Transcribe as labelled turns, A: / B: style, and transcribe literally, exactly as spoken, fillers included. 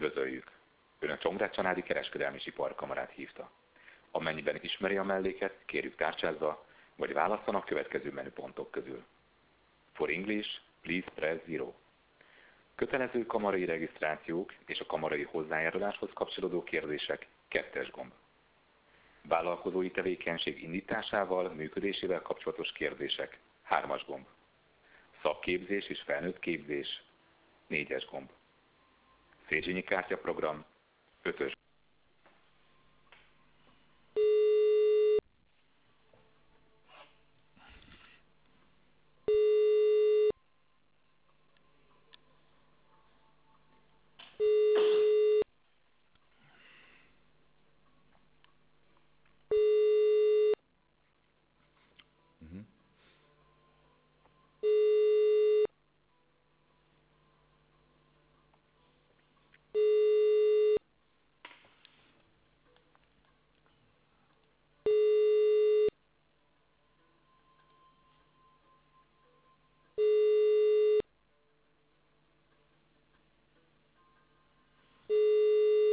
A: Üdvözöljük! Ön a Csongrád Csanádi Kereskedelmi és Iparkamarát hívta. Amennyiben ismeri a melléket, kérjük tárcsázza, vagy válasszon a következő menüpontok közül. For English, please press zero. Kötelező kamarai regisztrációk és a kamarai hozzájáruláshoz kapcsolódó kérdések, kettes gomb. Vállalkozói tevékenység indításával, működésével kapcsolatos kérdések, hármas gomb. Szakképzés és felnőtt képzés, négyes gomb. Széchenyi kártyaprogram, ötös